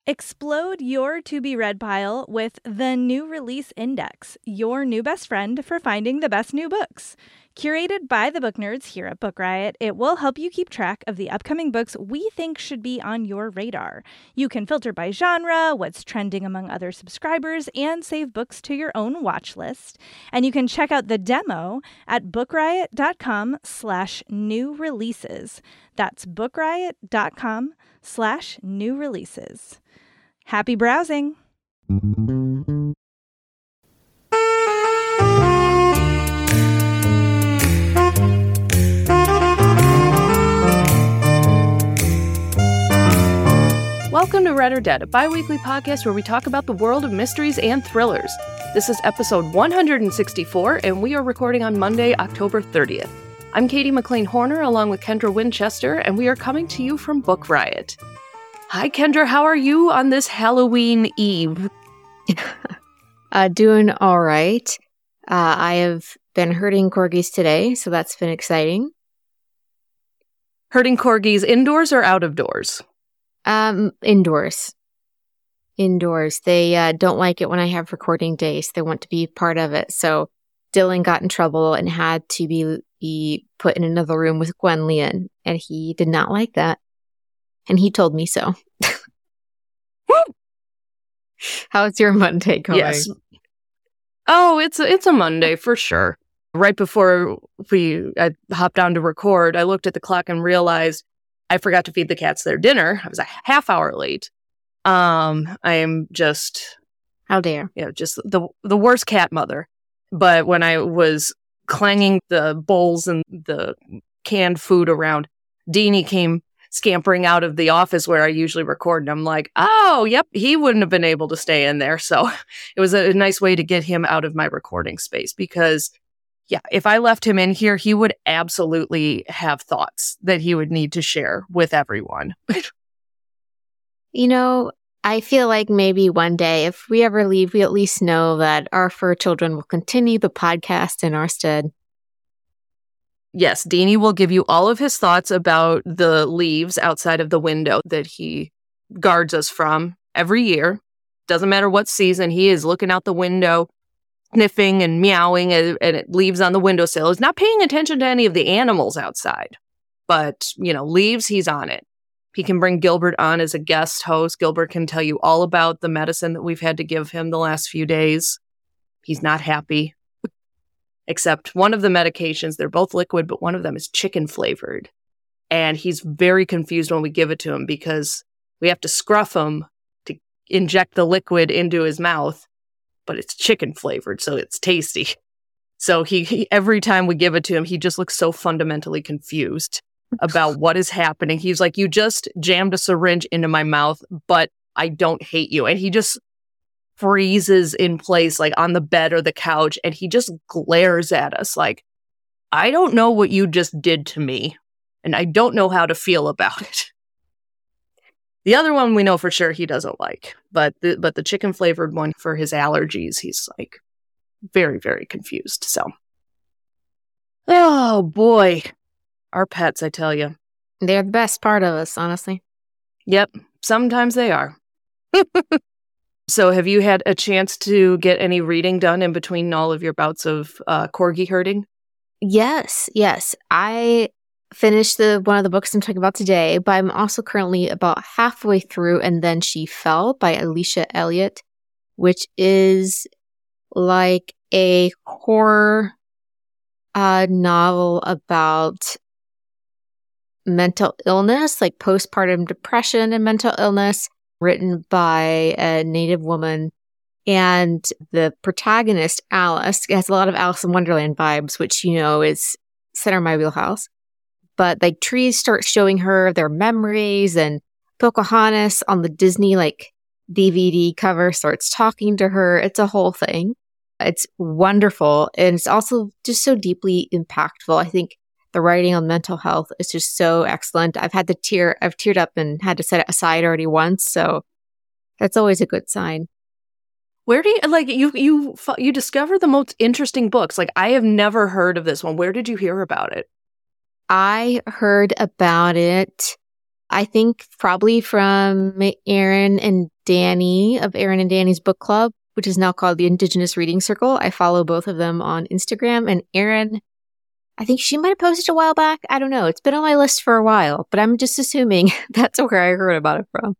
Explode your to-be-read pile with the New Release Index, your new best friend for finding the best new books. Curated by the book nerds here at Book Riot, it will help you keep track of the upcoming books we think should be on your radar. You can filter by genre, what's trending among other subscribers, and save books to your own watch list. And you can check out the demo at bookriot.com/new releases. That's bookriot.com/new releases. Happy browsing! Welcome to Read or Dead, a bi-weekly podcast where we talk about the world of mysteries and thrillers. This is episode 164, and we are recording on Monday, October 30th. I'm Katie McLean Horner, along with Kendra Winchester, and we are coming to you from Book Riot. Hi, Kendra. How are you on this Halloween Eve? Doing all right. I have been herding corgis today, so that's been exciting. Herding corgis indoors or out of doors? Indoors. Indoors. They don't like it when I have recording days. They want to be part of it. So Dylan got in trouble and had to be put in another room with Gwen Leon, and he did not like that. And he told me so. How's your Monday going? Yes. Oh, it's a Monday for sure. Right before I hopped on to record, I looked at the clock and realized I forgot to feed the cats their dinner. I was a half hour late. I am just... How dare. Yeah, just the worst cat mother. But when I was clanging the bowls and the canned food around, Deanie came scampering out of the office where I usually record, and I'm like, oh, yep, he wouldn't have been able to stay in there. So it was a nice way to get him out of my recording space because, yeah, if I left him in here, he would absolutely have thoughts that he would need to share with everyone. You know, I feel like maybe one day, if we ever leave, we at least know that our fur children will continue the podcast in our stead. Yes, Deanie will give you all of his thoughts about the leaves outside of the window that he guards us from every year. Doesn't matter what season, he is looking out the window, sniffing and meowing at leaves on the windowsill. He's not paying attention to any of the animals outside. But, leaves, he's on it. He can bring Gilbert on as a guest host. Gilbert can tell you all about the medicine that we've had to give him the last few days. He's not happy. Except one of the medications, they're both liquid, but one of them is chicken flavored. And he's very confused when we give it to him because we have to scruff him to inject the liquid into his mouth, but it's chicken flavored, so it's tasty. So he every time we give it to him, he just looks so fundamentally confused about what is happening. He's like, you just jammed a syringe into my mouth, but I don't hate you. And he just freezes in place, like on the bed or the couch, and he just glares at us like, I don't know what you just did to me, and I don't know how to feel about it. The other one we know for sure he doesn't like, but the chicken flavored one for his allergies, he's like very, very confused. So, oh boy, our pets, I tell you. They're the best part of us, honestly. Yep, sometimes they are. So have you had a chance to get any reading done in between all of your bouts of corgi herding? Yes. I finished one of the books I'm talking about today, but I'm also currently about halfway through And Then She Fell by Alicia Elliott, which is like a horror novel about mental illness, like postpartum depression and mental illness, written by a Native woman. And the protagonist, Alice, has a lot of Alice in Wonderland vibes, which, is center my wheelhouse. But like trees start showing her their memories, and Pocahontas on the Disney DVD cover starts talking to her. It's a whole thing. It's wonderful. And it's also just so deeply impactful. I think the writing on mental health is just so excellent. I've teared up and had to set it aside already once. So that's always a good sign. Where do you discover the most interesting books? Like, I have never heard of this one. Where did you hear about it? I heard about it I think probably from Erin and Danny of Erin and Danny's book club, which is now called the Indigenous Reading Circle. I follow both of them on Instagram. And Erin, I think she might have posted a while back. I don't know. It's been on my list for a while, but I'm just assuming that's where I heard about it from.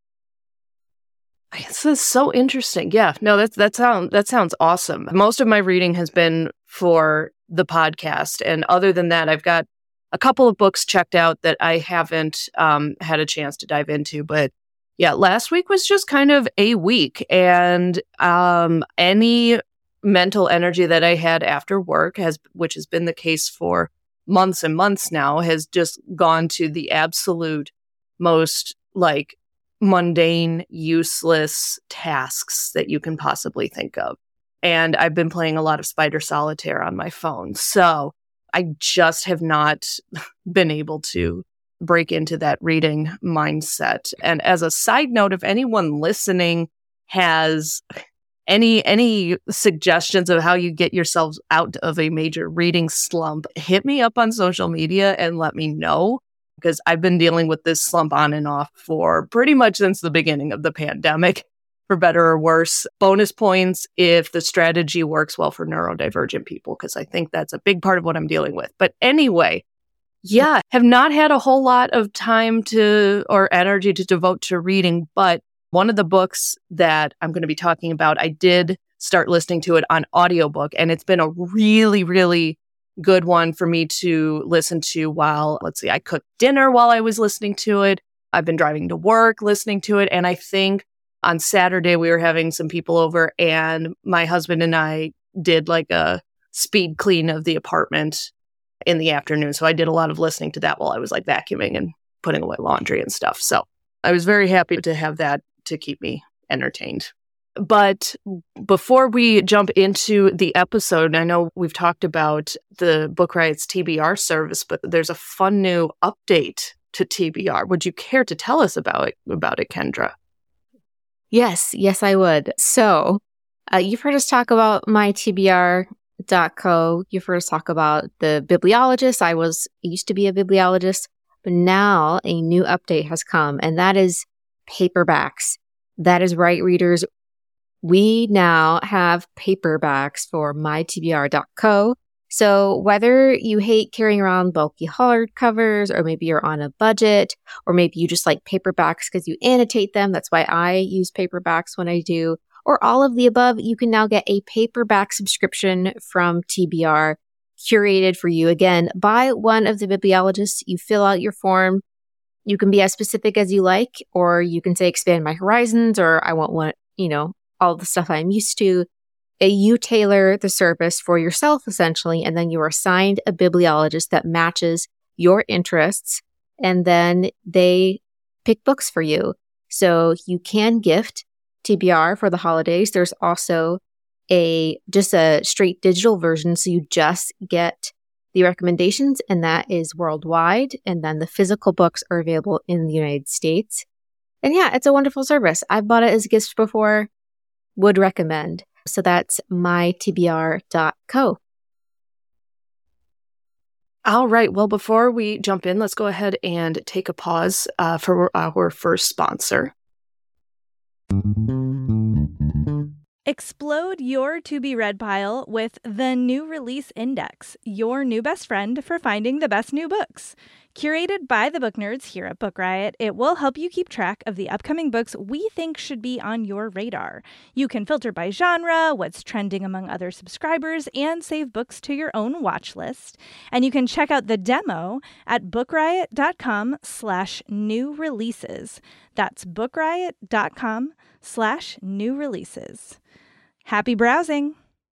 This is so interesting. Yeah, no, that sounds awesome. Most of my reading has been for the podcast, and other than that, I've got a couple of books checked out that I haven't had a chance to dive into. But yeah, last week was just kind of a week, and any mental energy that I had after work, which has been the case for months and months now, has just gone to the absolute most mundane, useless tasks that you can possibly think of. And I've been playing a lot of Spider Solitaire on my phone. So I just have not been able to break into that reading mindset. And as a side note, if anyone listening has any suggestions of how you get yourselves out of a major reading slump, hit me up on social media and let me know, because I've been dealing with this slump on and off for pretty much since the beginning of the pandemic, for better or worse. Bonus points if the strategy works well for neurodivergent people, because I think that's a big part of what I'm dealing with. But anyway, yeah, have not had a whole lot of time or energy to devote to reading, but one of the books that I'm going to be talking about, I did start listening to it on audiobook, and it's been a really, really good one for me to listen to while, I cooked dinner while I was listening to it. I've been driving to work listening to it. And I think on Saturday we were having some people over, and my husband and I did a speed clean of the apartment in the afternoon. So I did a lot of listening to that while I was vacuuming and putting away laundry and stuff. So I was very happy to have that to keep me entertained. But before we jump into the episode, I know we've talked about the Book Riot's TBR service, but there's a fun new update to TBR. Would you care to tell us about it, Kendra? Yes, I would. So you've heard us talk about mytbr.co. You've heard us talk about the bibliologist. I used to be a bibliologist, but now a new update has come, and that is paperbacks. That is right, readers. We now have paperbacks for mytbr.co. So whether you hate carrying around bulky hardcovers, or maybe you're on a budget, or maybe you just like paperbacks because you annotate them, that's why I use paperbacks when I do, or all of the above, you can now get a paperback subscription from TBR, curated for you, again, by one of the bibliologists. You fill out your form. You can be as specific as you like, or you can say expand my horizons, or I want one, all the stuff I'm used to. You tailor the service for yourself, essentially, and then you are assigned a bibliologist that matches your interests, and then they pick books for you. So you can gift TBR for the holidays. There's also just a straight digital version, so you just get the recommendations, and that is worldwide. And then the physical books are available in the United States. And yeah, it's a wonderful service. I've bought it as a gift before, would recommend. So that's mytbr.co. All right. Well, before we jump in, let's go ahead and take a pause for our first sponsor. Explode your to-be-read pile with the New Release Index, your new best friend for finding the best new books. Curated by the book nerds here at Book Riot, it will help you keep track of the upcoming books we think should be on your radar. You can filter by genre, what's trending among other subscribers, and save books to your own watch list. And you can check out the demo at bookriot.com/new releases. That's bookriot.com/new releases. Happy browsing!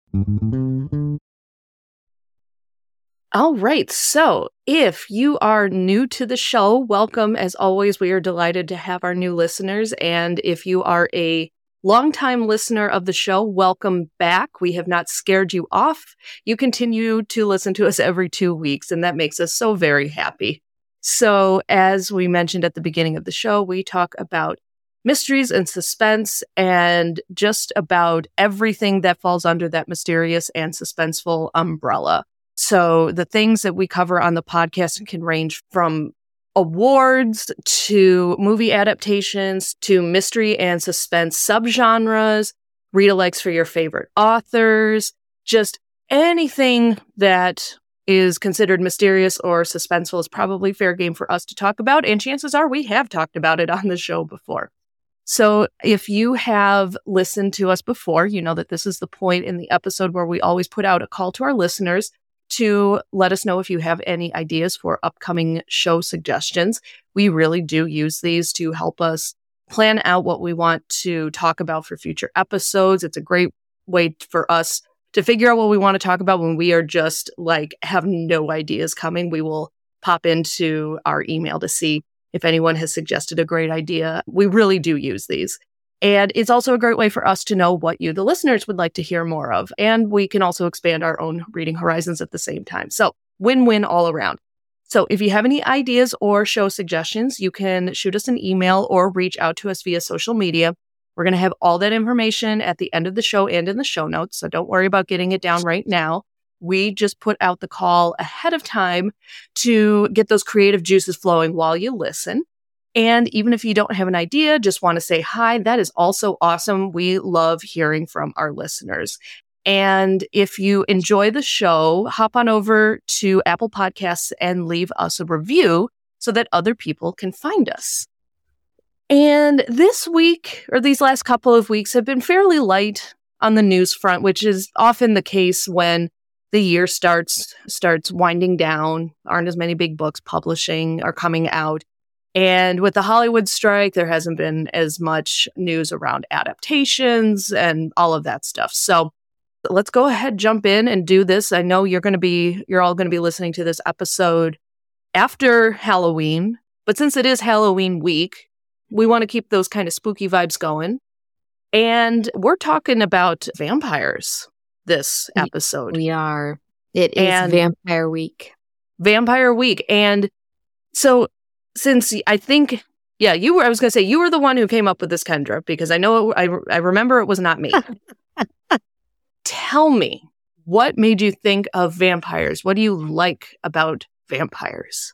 All right. So if you are new to the show, welcome. As always, we are delighted to have our new listeners. And if you are a longtime listener of the show, welcome back. We have not scared you off. You continue to listen to us every 2 weeks, and that makes us so very happy. So as we mentioned at the beginning of the show, we talk about mysteries and suspense and just about everything that falls under that mysterious and suspenseful umbrella. So the things that we cover on the podcast can range from awards to movie adaptations to mystery and suspense subgenres, read-alikes for your favorite authors, just anything that is considered mysterious or suspenseful is probably fair game for us to talk about. And chances are we have talked about it on the show before. So if you have listened to us before, you know that this is the point in the episode where we always put out a call to our listeners to let us know if you have any ideas for upcoming show suggestions. We really do use these to help us plan out what we want to talk about for future episodes. It's a great way for us to figure out what we want to talk about when we are just like have no ideas coming. We will pop into our email to see if anyone has suggested a great idea. We really do use these. And it's also a great way for us to know what you, the listeners, would like to hear more of. And we can also expand our own reading horizons at the same time. So win-win all around. So if you have any ideas or show suggestions, you can shoot us an email or reach out to us via social media. We're going to have all that information at the end of the show and in the show notes. So don't worry about getting it down right now. We just put out the call ahead of time to get those creative juices flowing while you listen. And even if you don't have an idea, just want to say hi, that is also awesome. We love hearing from our listeners. And if you enjoy the show, hop on over to Apple Podcasts and leave us a review so that other people can find us. And this week, or these last couple of weeks, have been fairly light on the news front, which is often the case when the year starts winding down. Aren't as many big books publishing or coming out. And with the Hollywood strike, there hasn't been as much news around adaptations and all of that stuff. So let's go ahead, jump in and do this. I know you're all going to be listening to this episode after Halloween, but since it is Halloween week, we want to keep those kind of spooky vibes going. And we're talking about vampires this episode. We are. It is Vampire Week. Vampire Week. And so since I think, I was going to say you were the one who came up with this, Kendra, because I know I remember it was not me. Tell me, what made you think of vampires? What do you like about vampires?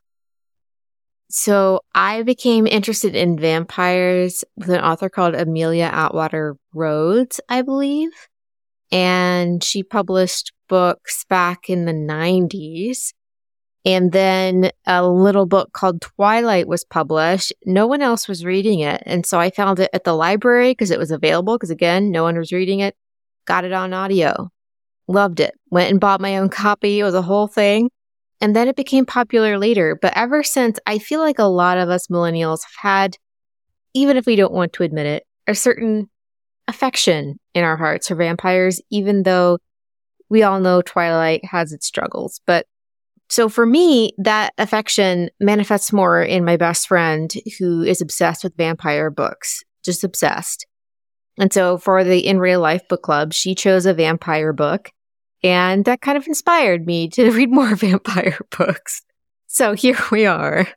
So I became interested in vampires with an author called Amelia Atwater Rhodes, I believe. And she published books back in the 90s. And then a little book called Twilight was published. No one else was reading it. And so I found it at the library because it was available because, again, no one was reading it. Got it on audio. Loved it. Went and bought my own copy. It was a whole thing. And then it became popular later. But ever since, I feel like a lot of us millennials have had, even if we don't want to admit it, a certain affection in our hearts for vampires, even though we all know Twilight has its struggles. But so for me, that affection manifests more in my best friend who is obsessed with vampire books, just obsessed. And so for the In Real Life book club, she chose a vampire book. And that kind of inspired me to read more vampire books. So here we are.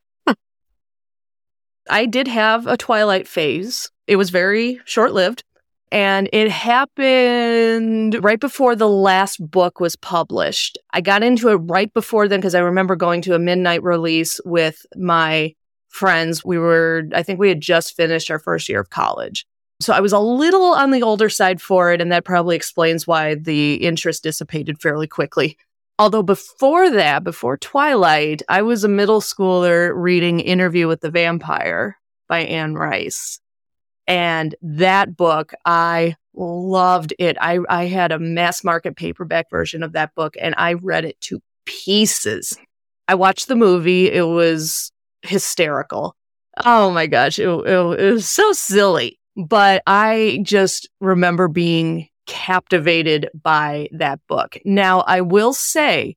I did have a Twilight phase. It was very short-lived. And it happened right before the last book was published. I got into it right before then because I remember going to a midnight release with my friends. I think we had just finished our first year of college. So I was a little on the older side for it, and that probably explains why the interest dissipated fairly quickly. Although before that, before Twilight, I was a middle schooler reading Interview with the Vampire by Anne Rice. And that book, I loved it. I had a mass market paperback version of that book, and I read it to pieces. I watched the movie. It was hysterical. Oh my gosh, it was so silly. But I just remember being captivated by that book. Now, I will say,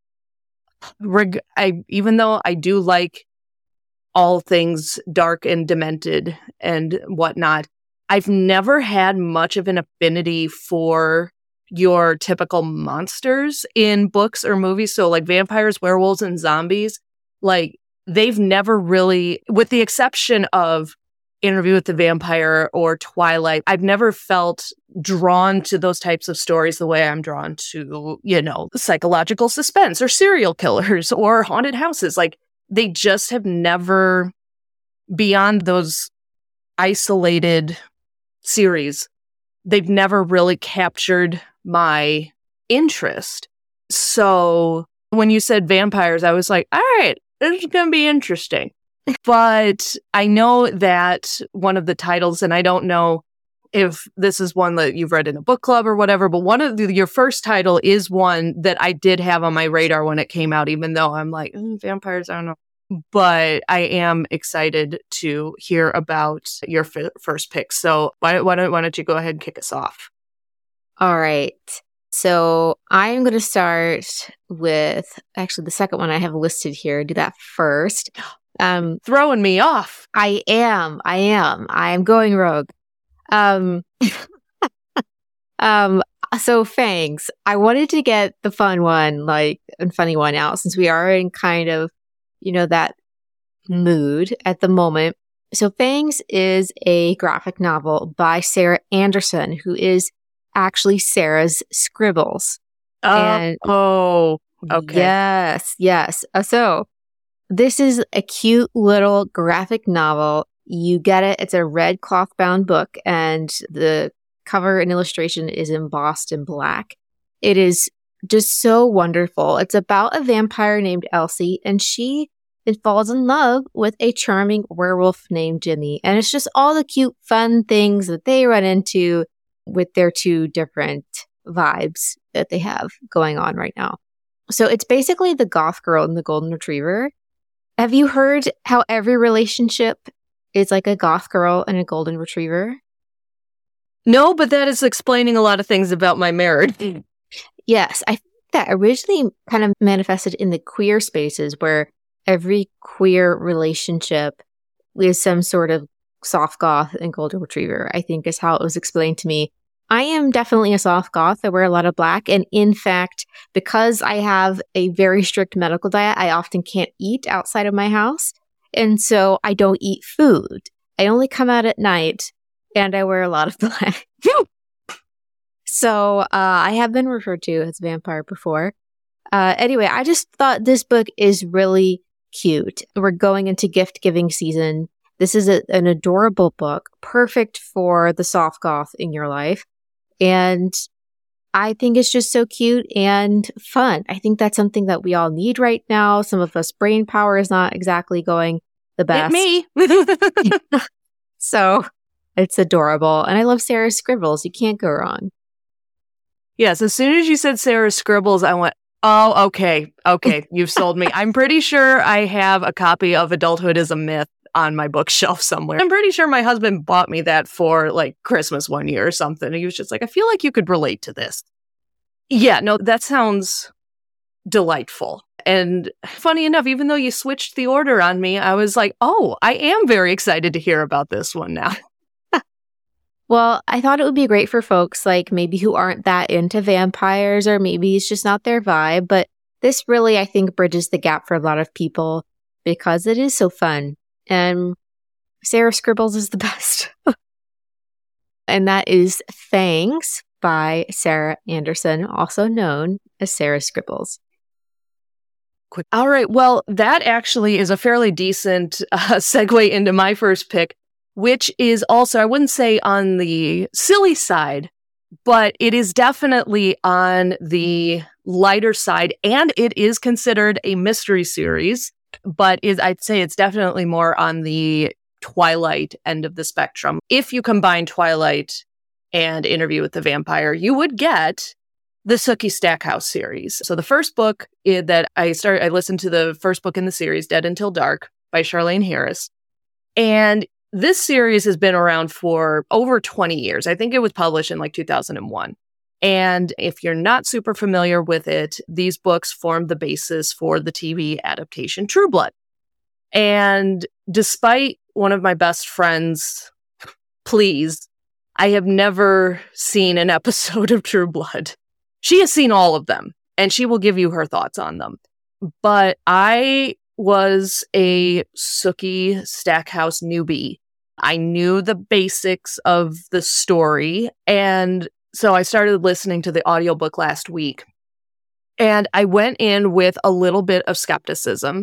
even though I do like all things dark and demented and whatnot, I've never had much of an affinity for your typical monsters in books or movies. So like vampires, werewolves, and zombies, like they've never really, with the exception of Interview with the Vampire or Twilight, I've never felt drawn to those types of stories the way I'm drawn to, psychological suspense or serial killers or haunted houses. Like they just have never, beyond those isolated series, they've never really captured my interest. So when you said vampires, I was like, all right, this is going to be interesting. But I know that one of the titles, and I don't know if this is one that you've read in a book club or whatever, but one of your first title is one that I did have on my radar when it came out, even though I'm like, vampires, I don't know. But I am excited to hear about your first pick. So why don't you go ahead and kick us off? All right. So I'm going to start with actually the second one I have listed here. Do that first. Throwing me off. I am going rogue. So Fangs, I wanted to get the fun one, and funny one out since we are in kind of, that mood at the moment. So Fangs is a graphic novel by Sarah Anderson, who is actually Sarah's Scribbles. Okay. Yes. So this is a cute little graphic novel. You get it. It's a red cloth bound book, and the cover and illustration is embossed in black. It is just so wonderful. It's about a vampire named Elsie, and she falls in love with a charming werewolf named Jimmy. And it's just all the cute, fun things that they run into with their two different vibes that they have going on right now. So it's basically the goth girl and the golden retriever. Have you heard how every relationship is like a goth girl and a golden retriever? No, but that is explaining a lot of things about my marriage. Yes, I think that originally kind of manifested in the queer spaces where every queer relationship is some sort of soft goth and golden retriever, I think is how it was explained to me. I am definitely a soft goth. I wear a lot of black. And in fact, because I have a very strict medical diet, I often can't eat outside of my house. And so I don't eat food. I only come out at night and I wear a lot of black. So I have been referred to as a vampire before. Anyway, I just thought this book is really cute. We're going into gift giving season. This is an adorable book, perfect for the soft goth in your life. And I think it's just so cute and fun. I think that's something that we all need right now. Some of us brain power is not exactly going the best. Me. So it's adorable. And I love Sarah's Scribbles. You can't go wrong. Yes, as soon as you said Sarah's Scribbles, I went, oh, okay, you've sold me. I'm pretty sure I have a copy of Adulthood is a Myth on my bookshelf somewhere. I'm pretty sure my husband bought me that for Christmas one year or something. He was just like, I feel like you could relate to this. Yeah, no, that sounds delightful. And funny enough, even though you switched the order on me, I was like, oh, I am very excited to hear about this one now. Well, I thought it would be great for folks maybe who aren't that into vampires, or maybe it's just not their vibe. But this really, I think, bridges the gap for a lot of people because it is so fun. And Sarah Scribbles is the best. And that is Fangs by Sarah Anderson, also known as Sarah Scribbles. All right. Well, that actually is a fairly decent segue into my first pick, which is also, I wouldn't say on the silly side, but it is definitely on the lighter side, and it is considered a mystery series, but I'd say it's definitely more on the Twilight end of the spectrum. If you combine Twilight and Interview with the Vampire, you would get the Sookie Stackhouse series. So the first book that I listened to the first book in the series, Dead Until Dark by Charlaine Harris. And this series has been around for over 20 years. I think it was published in 2001. And if you're not super familiar with it, these books formed the basis for the TV adaptation True Blood. And despite one of my best friends' pleas, I have never seen an episode of True Blood. She has seen all of them, and she will give you her thoughts on them. But I was a Sookie Stackhouse newbie. I knew the basics of the story, and so I started listening to the audiobook last week. And I went in with a little bit of skepticism.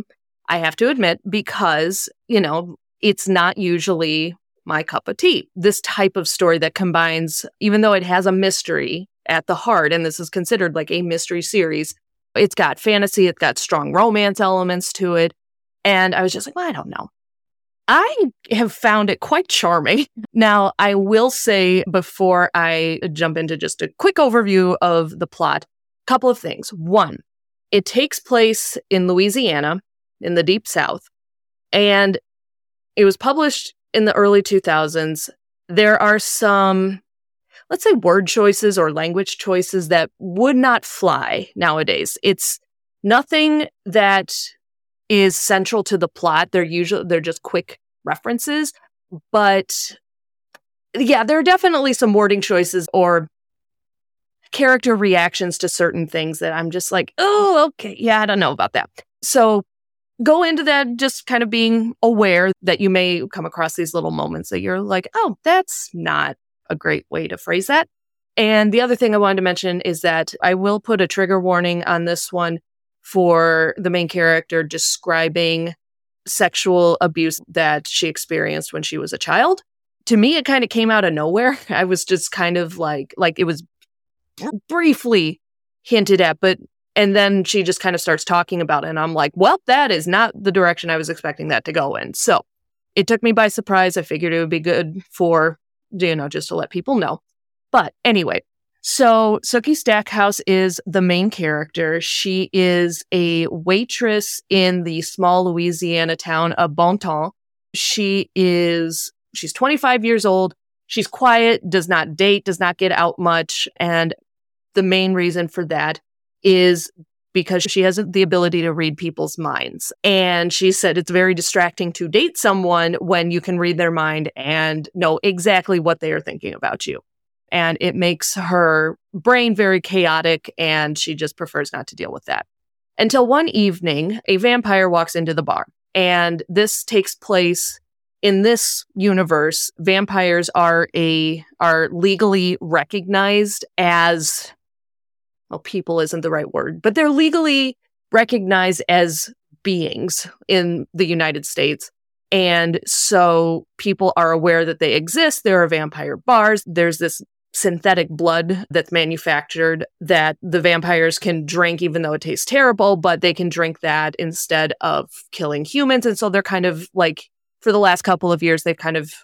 I have to admit, because, it's not usually my cup of tea. This type of story that combines, even though it has a mystery at the heart, and this is considered like a mystery series, it's got fantasy, it's got strong romance elements to it. And I was just like, well, I don't know. I have found it quite charming. Now, I will say, before I jump into just a quick overview of the plot, a couple of things. One, it takes place in Louisiana, in the Deep South, and it was published in the early 2000s. There are some, let's say, word choices or language choices that would not fly nowadays. It's nothing that is central to the plot. They're just quick references. But yeah, there are definitely some wording choices or character reactions to certain things that I'm just like, oh, okay, yeah, I don't know about that. So go into that just kind of being aware that you may come across these little moments that you're like, oh, that's not a great way to phrase that. And the other thing I wanted to mention is that I will put a trigger warning on this one for the main character describing sexual abuse that she experienced when she was a child. To me, it kind of came out of nowhere. I was just kind of like it was briefly hinted at, and then she just kind of starts talking about it. And I'm like, well, that is not the direction I was expecting that to go in. So it took me by surprise. I figured it would be good for, just to let people know. But anyway, so Sookie Stackhouse is the main character. She is a waitress in the small Louisiana town of Bonton. She's 25 years old. She's quiet, does not date, does not get out much. And the main reason for that is because she has the ability to read people's minds. And she said it's very distracting to date someone when you can read their mind and know exactly what they are thinking about you. And it makes her brain very chaotic, and she just prefers not to deal with that. Until one evening, a vampire walks into the bar. And this takes place in this universe. Vampires are legally recognized as, well, people isn't the right word, but they're legally recognized as beings in the United States. And so people are aware that they exist. There are vampire bars. There's this synthetic blood that's manufactured that the vampires can drink, even though it tastes terrible, but they can drink that instead of killing humans. And so they're kind of like, for the last couple of years, they've kind of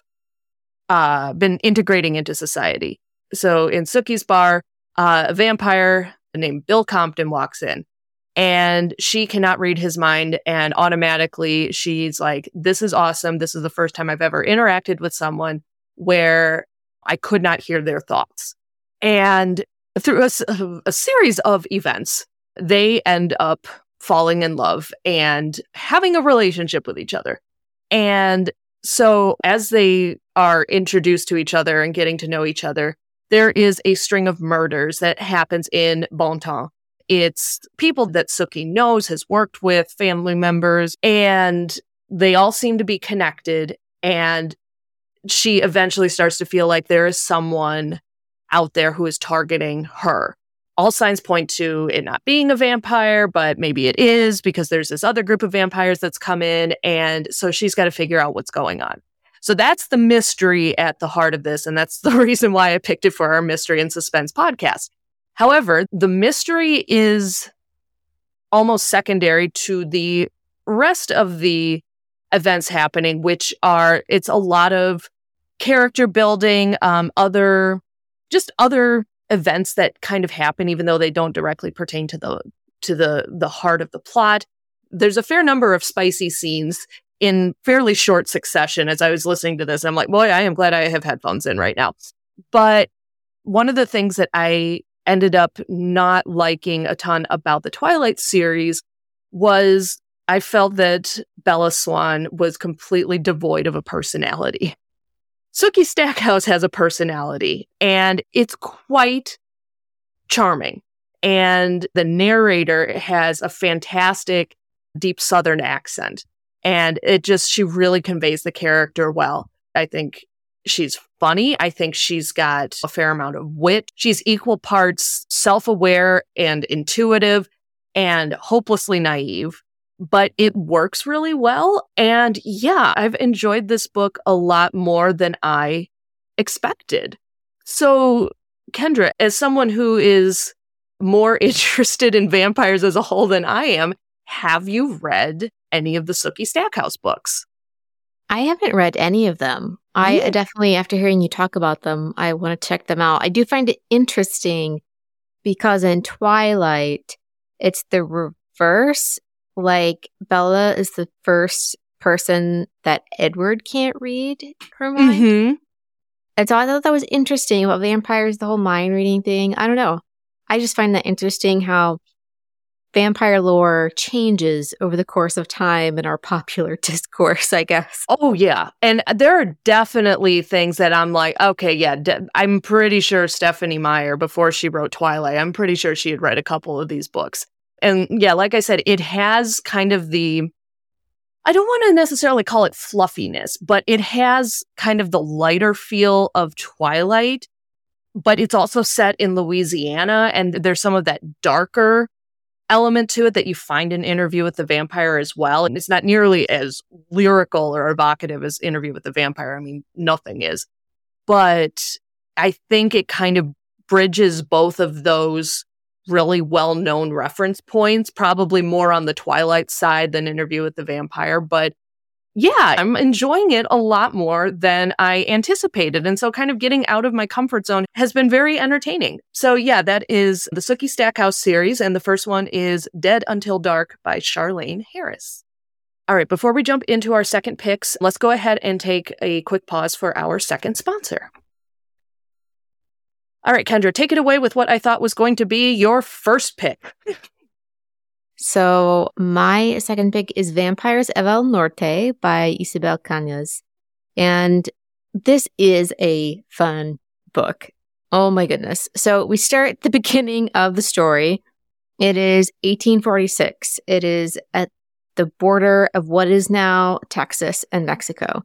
been integrating into society. So in Sookie's bar, a vampire named Bill Compton walks in, and she cannot read his mind. And automatically she's like, this is awesome. This is the first time I've ever interacted with someone where I could not hear their thoughts. And through a series of events, they end up falling in love and having a relationship with each other. And so as they are introduced to each other and getting to know each other, there is a string of murders that happens in Bonton. It's people that Sookie knows, has worked with, family members, and they all seem to be connected. And she eventually starts to feel like there is someone out there who is targeting her. All signs point to it not being a vampire, but maybe it is, because there's this other group of vampires that's come in. And so she's got to figure out what's going on. So that's the mystery at the heart of this. And that's the reason why I picked it for our mystery and suspense podcast. However, the mystery is almost secondary to the rest of the events happening, which it's a lot of character building, other events that kind of happen, even though they don't directly pertain to the heart of the plot. There's a fair number of spicy scenes in fairly short succession. As I was listening to this, I'm like, boy, I am glad I have headphones in right now. But one of the things that I ended up not liking a ton about the Twilight series was I felt that Bella Swan was completely devoid of a personality. Sookie Stackhouse has a personality, and it's quite charming. And the narrator has a fantastic deep Southern accent. And she really conveys the character well. I think she's funny. I think she's got a fair amount of wit. She's equal parts self-aware and intuitive and hopelessly naive. but it works really well. And yeah, I've enjoyed this book a lot more than I expected. So, Kendra, as someone who is more interested in vampires as a whole than I am, have you read any of the Sookie Stackhouse books? I haven't read any of them. I definitely, after hearing you talk about them, I want to check them out. I do find it interesting because in Twilight, it's the reverse. Like, Bella is the first person that Edward can't read her mind. Mm-hmm. And so I thought that was interesting about vampires, the whole mind reading thing. I don't know. I just find that interesting how vampire lore changes over the course of time in our popular discourse, I guess. Oh, yeah. And there are definitely things that I'm like, okay, yeah, I'm pretty sure Stephenie Meyer, before she wrote Twilight, I'm pretty sure she had read a couple of these books. And yeah, like I said, it has kind of I don't want to necessarily call it fluffiness, but it has kind of the lighter feel of Twilight, but it's also set in Louisiana, and there's some of that darker element to it that you find in Interview with the Vampire as well. And it's not nearly as lyrical or evocative as Interview with the Vampire. I mean, nothing is. But I think it kind of bridges both of those really well-known reference points, probably more on the Twilight side than Interview with the Vampire. But yeah, I'm enjoying it a lot more than I anticipated. And so kind of getting out of my comfort zone has been very entertaining. So yeah, that is the Sookie Stackhouse series. And the first one is Dead Until Dark by Charlaine Harris. All right, before we jump into our second picks, let's go ahead and take a quick pause for our second sponsor. All right, Kendra, take it away with what I thought was going to be your first pick. So my second pick is Vampires of El Norte by Isabel Cañas. And this is a fun book. Oh my goodness. So we start at the beginning of the story. It is 1846. It is at the border of what is now Texas and Mexico.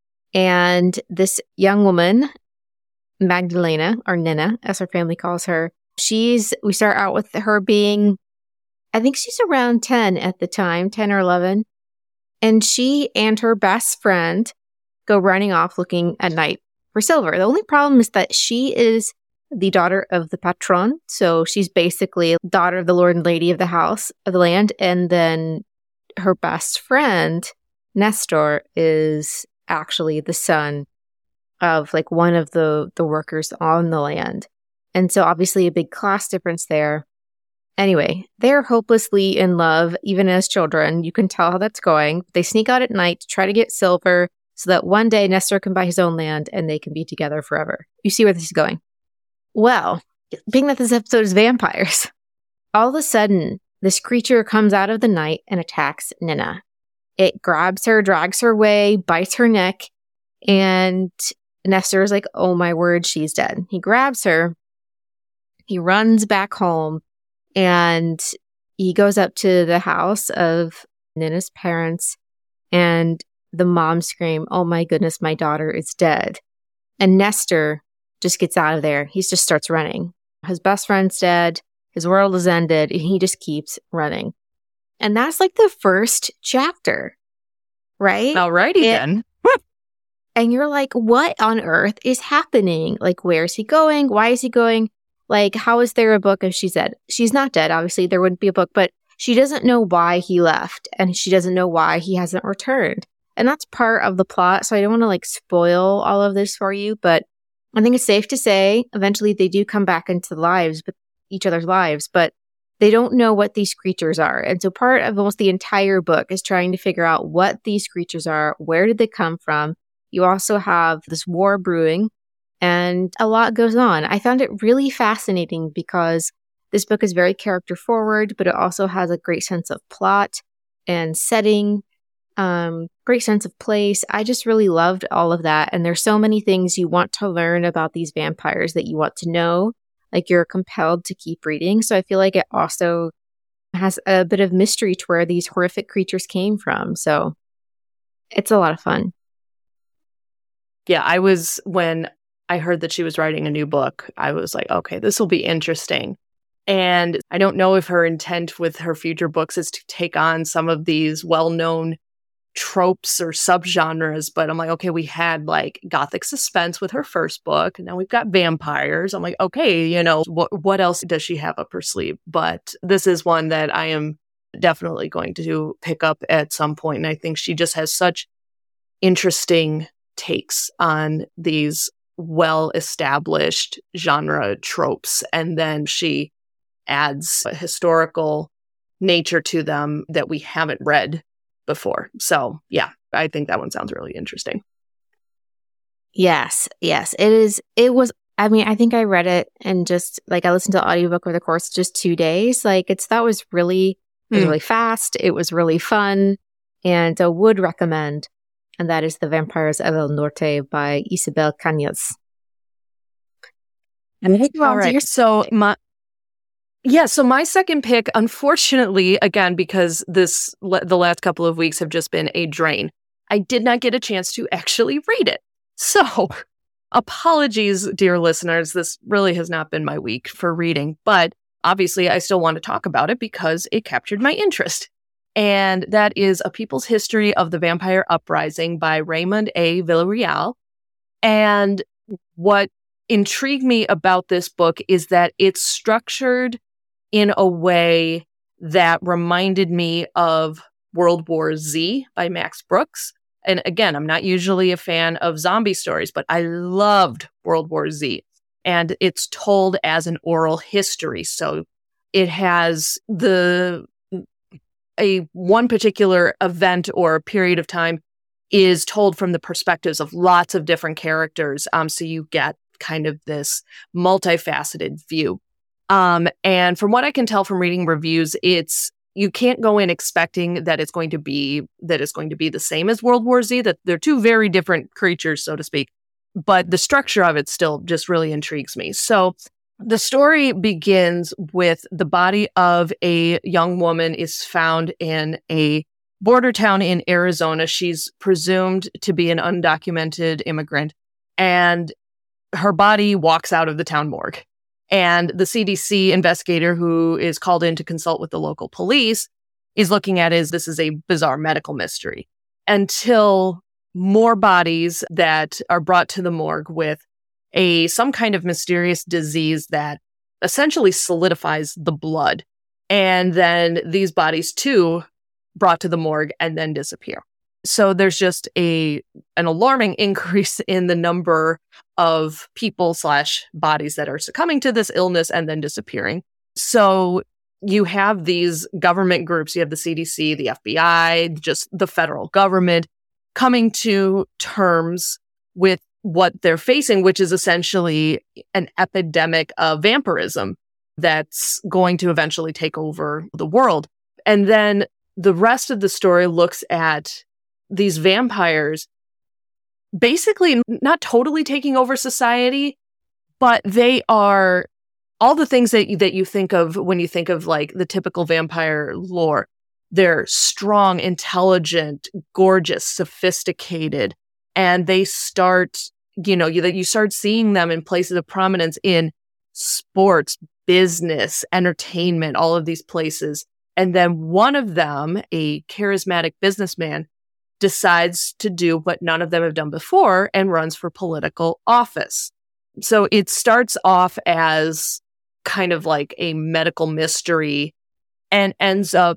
And this young woman, Magdalena, or Nina, as her family calls her, we start out with her being, I think she's around 10 at the time, 10 or 11. And she and her best friend go running off looking at night for silver. The only problem is that she is the daughter of the patron. So she's basically daughter of the lord and lady of the house, of the land. And then her best friend, Nestor, is actually the son of like one of the workers on the land. And so obviously a big class difference there. Anyway, they're hopelessly in love, even as children. You can tell how that's going. They sneak out at night to try to get silver so that one day Nestor can buy his own land and they can be together forever. You see where this is going. Well, being that this episode is vampires, all of a sudden, this creature comes out of the night and attacks Nina. It grabs her, drags her away, bites her neck, and Nestor is like, oh my word, she's dead. He grabs her, he runs back home, and he goes up to the house of Nina's parents, and the mom scream, oh my goodness, my daughter is dead. And Nestor just gets out of there. He just starts running. His best friend's dead. His world is ended. And he just keeps running. And that's like the first chapter, right? Alrighty then. And you're like, what on earth is happening? Like, where is he going? Why is he going? Like, how is there a book if she's dead? She's not dead. Obviously, there wouldn't be a book, but she doesn't know why he left. And she doesn't know why he hasn't returned. And that's part of the plot. So I don't want to like spoil all of this for you, but I think it's safe to say eventually they do come back into each other's lives, but they don't know what these creatures are. And so part of almost the entire book is trying to figure out what these creatures are. Where did they come from? You also have this war brewing, and a lot goes on. I found it really fascinating because this book is very character forward, but it also has a great sense of plot and setting, great sense of place. I just really loved all of that. And there's so many things you want to learn about these vampires that you want to know. Like, you're compelled to keep reading. So I feel like it also has a bit of mystery to where these horrific creatures came from. So it's a lot of fun. Yeah, when I heard that she was writing a new book, I was like, okay, this will be interesting. And I don't know if her intent with her future books is to take on some of these well-known tropes or subgenres, but I'm like, okay, we had like gothic suspense with her first book, and now we've got vampires. I'm like, okay, what else does she have up her sleeve? But this is one that I am definitely going to pick up at some point, and I think she just has such interesting takes on these well-established genre tropes, and then she adds a historical nature to them that we haven't read before. So yeah, I think that one sounds really interesting. Yes, it is. It was, I mean, I think I read it and just like I listened to the audiobook over the course of just 2 days. Like that was really, it was really fast. It was really fun, and I would recommend. And that is The Vampires of El Norte by Isabel Cañas. And I think all right. So my second pick, unfortunately, again, because the last couple of weeks have just been a drain, I did not get a chance to actually read it. So apologies, dear listeners. This really has not been my week for reading, but obviously I still want to talk about it because it captured my interest. And that is A People's History of the Vampire Uprising by Raymond A. Villarreal. And what intrigued me about this book is that it's structured in a way that reminded me of World War Z by Max Brooks. And again, I'm not usually a fan of zombie stories, but I loved World War Z. And it's told as an oral history. So it has one particular event or period of time is told from the perspectives of lots of different characters. So you get kind of this multifaceted view. And from what I can tell from reading reviews, you can't go in expecting that it's going to be the same as World War Z, that they're two very different creatures, so to speak. But the structure of it still just really intrigues me. So the story begins with the body of a young woman is found in a border town in Arizona. She's presumed to be an undocumented immigrant, and her body walks out of the town morgue. And the CDC investigator who is called in to consult with the local police is looking at this is a bizarre medical mystery until more bodies that are brought to the morgue with some kind of mysterious disease that essentially solidifies the blood. And then these bodies too brought to the morgue and then disappear. So there's just an alarming increase in the number of people / bodies that are succumbing to this illness and then disappearing. So you have these government groups, you have the CDC, the FBI, just the federal government coming to terms with what they're facing, which is essentially an epidemic of vampirism that's going to eventually take over the world. And then the rest of the story looks at these vampires basically not totally taking over society, but they are all the things that you think of when you think of like the typical vampire lore. They're strong, intelligent, gorgeous, sophisticated, and they start, you start seeing them in places of prominence in sports, business, entertainment, all of these places. And then one of them, a charismatic businessman, decides to do what none of them have done before and runs for political office. So it starts off as kind of like a medical mystery and ends up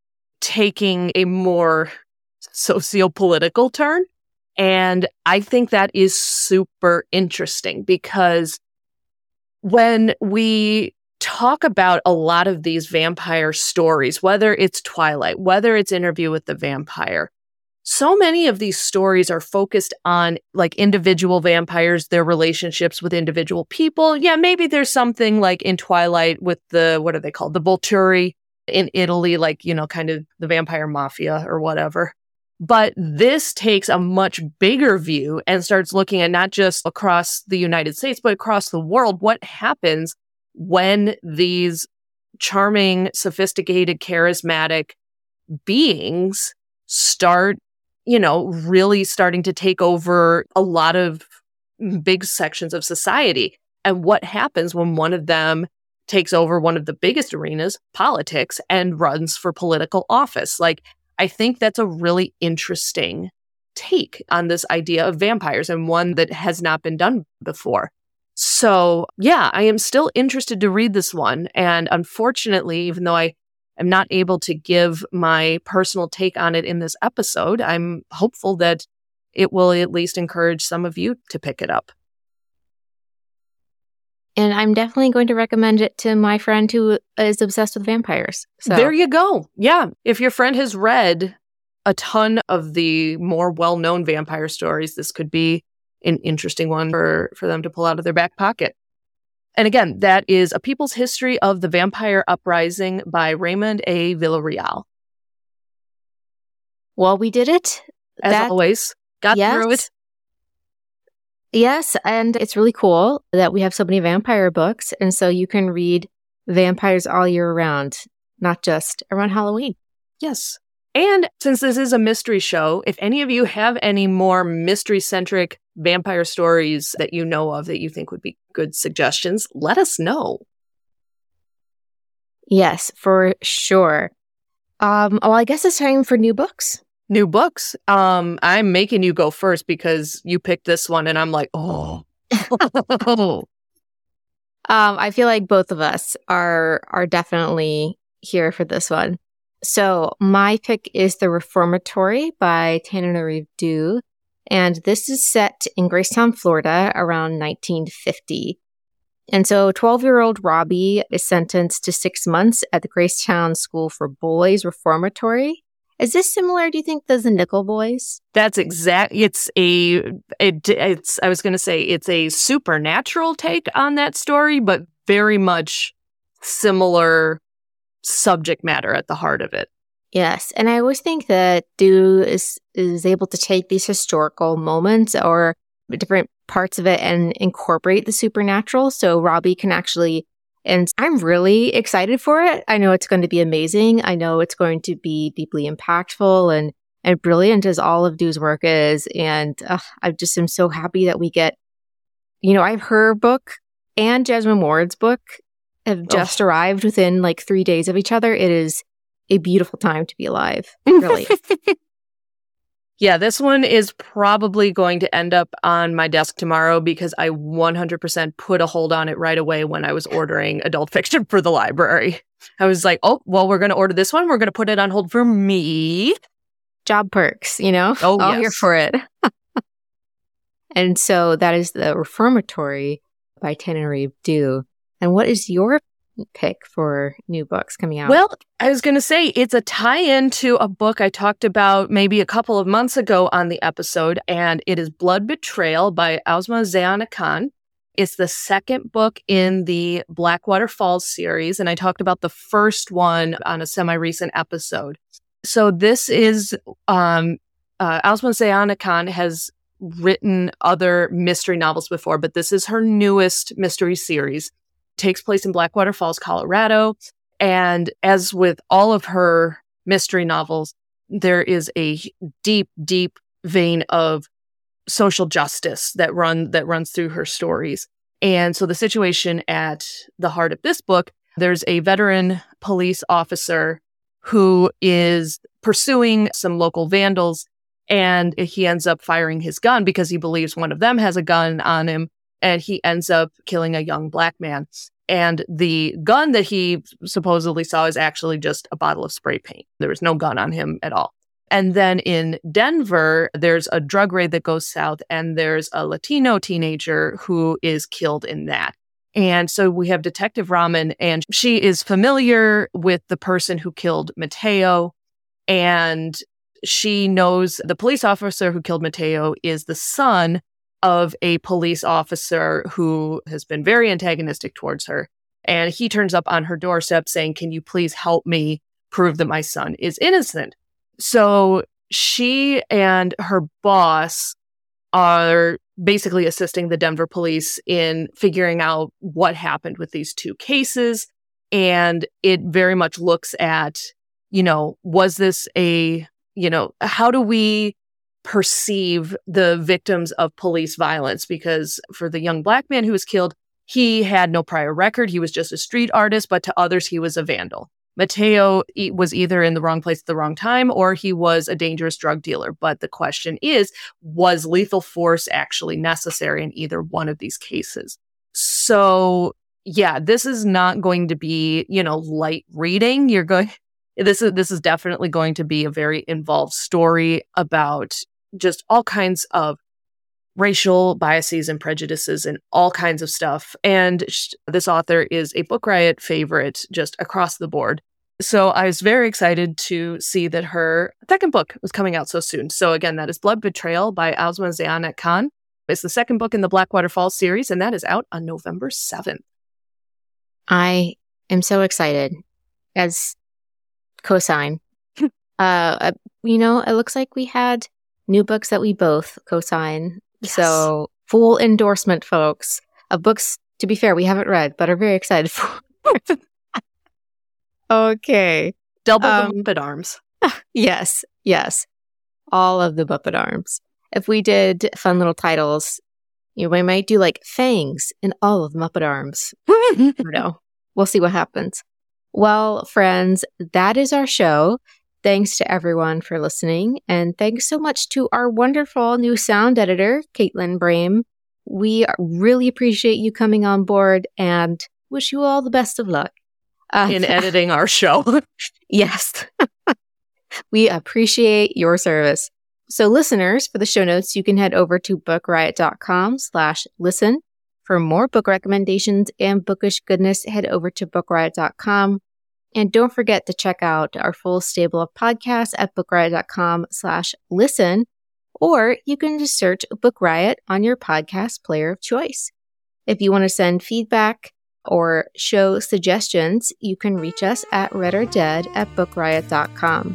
taking a more socio-political turn. And I think that is super interesting because when we talk about a lot of these vampire stories, whether it's Twilight, whether it's Interview with the Vampire, so many of these stories are focused on like individual vampires, their relationships with individual people. Yeah, maybe there's something like in Twilight with what are they called? The Volturi in Italy, like, kind of the vampire mafia or whatever. But this takes a much bigger view and starts looking at not just across the United States, but across the world. What happens when these charming, sophisticated, charismatic beings start, really starting to take over a lot of big sections of society? And what happens when one of them takes over one of the biggest arenas, politics, and runs for political office. Like, I think that's a really interesting take on this idea of vampires, and one that has not been done before. So, yeah, I am still interested to read this one. And unfortunately, even though I am not able to give my personal take on it in this episode, I'm hopeful that it will at least encourage some of you to pick it up. And I'm definitely going to recommend it to my friend who is obsessed with vampires. So There you go. Yeah. If your friend has read a ton of the more well-known vampire stories, this could be an interesting one for them to pull out of their back pocket. And again, that is A People's History of the Vampire Uprising by Raymond A. Villarreal. Well, we did it. As always, got through it. Yes, and it's really cool that we have so many vampire books, and so you can read vampires all year round, not just around Halloween. Yes. And since this is a mystery show, if any of you have any more mystery-centric vampire stories that you know of that you think would be good suggestions, let us know. Yes, for sure. Well, I guess it's time for new books. New books. I'm making you go first because you picked this one, and I'm like, oh. I feel like both of us are definitely here for this one. So my pick is The Reformatory by Tananarive Due, and this is set in Gracetown, Florida, around 1950. And so 12-year-old Robbie is sentenced to 6 months at the Gracetown School for Boys Reformatory. Is this similar, do you think, to the Nickel Boys? That's exact. I was going to say it's a supernatural take on that story, but very much similar subject matter at the heart of it. Yes, and I always think that Due is able to take these historical moments or different parts of it and incorporate the supernatural, so Robbie can actually, and I'm really excited for it. I know it's going to be amazing. I know it's going to be deeply impactful and brilliant as all of Due's work is, and I just am so happy that we get, I have her book and Jasmine Ward's book have just arrived within like 3 days of each other. It is a beautiful time to be alive, really. Yeah, this one is probably going to end up on my desk tomorrow because I 100% put a hold on it right away when I was ordering adult fiction for the library. I was like, oh, well, we're going to order this one. We're going to put it on hold for me. Job perks, Oh, all yes. here for it. And so that is The Reformatory by Tananarive Due. And what is your pick for new books coming out? Well, I was going to say it's a tie-in to a book I talked about maybe a couple of months ago on the episode, and it is Blood Betrayal by Asma Zayana Khan. It's the second book in the Blackwater Falls series, and I talked about the first one on a semi-recent episode. So this is Asma Zayana Khan has written other mystery novels before, but this is her newest mystery series. Takes place in Blackwater Falls, Colorado. And as with all of her mystery novels, there is a deep, deep vein of social justice that runs through her stories. And so the situation at the heart of this book, there's a veteran police officer who is pursuing some local vandals, and he ends up firing his gun because he believes one of them has a gun on him. And he ends up killing a young black man. And the gun that he supposedly saw is actually just a bottle of spray paint. There was no gun on him at all. And then in Denver, there's a drug raid that goes south, and there's a Latino teenager who is killed in that. And so we have Detective Raman, and she is familiar with the person who killed Mateo. And she knows the police officer who killed Mateo is the son of a police officer who has been very antagonistic towards her. And he turns up on her doorstep saying, can you please help me prove that my son is innocent? So she and her boss are basically assisting the Denver police in figuring out what happened with these two cases. And it very much looks at, was this how do we perceive the victims of police violence? Because for the young black man who was killed, he had no prior record. He was just a street artist, but to others, he was a vandal. Mateo was either in the wrong place at the wrong time, or he was a dangerous drug dealer. But the question is, was lethal force actually necessary in either one of these cases? So, yeah, this is not going to be, light reading. This is definitely going to be a very involved story about just all kinds of racial biases and prejudices and all kinds of stuff. And this author is a Book Riot favorite just across the board. So I was very excited to see that her second book was coming out so soon. So again, that is Blood Betrayal by Asma Ziyanet Khan. It's the second book in the Blackwater Falls series, and that is out on November 7th. I am so excited as cosign. It looks like we had new books that we both cosign. Yes. So full endorsement, folks, of books, to be fair, we haven't read, but are very excited for. Okay. Double the Muppet arms. Yes. All of the Muppet arms. If we did fun little titles, we might do like Fangs in all of the Muppet arms. No, we'll see what happens. Well, friends, that is our show. Thanks to everyone for listening. And thanks so much to our wonderful new sound editor, Caitlin Brame. We really appreciate you coming on board and wish you all the best of luck. In editing our show. Yes. We appreciate your service. So listeners, for the show notes, you can head over to bookriot.com/listen. For more book recommendations and bookish goodness, head over to bookriot.com. And don't forget to check out our full stable of podcasts at bookriot.com/listen, or you can just search Book Riot on your podcast player of choice. If you want to send feedback or show suggestions, you can reach us at readordead@bookriot.com.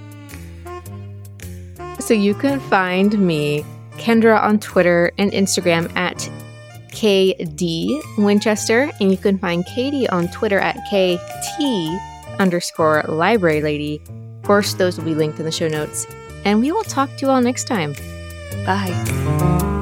So you can find me, Kendra, on Twitter and Instagram at KD Winchester, and you can find Katie on Twitter at KT_Library Lady. Of course, those will be linked in the show notes. And we will talk to you all next time. Bye.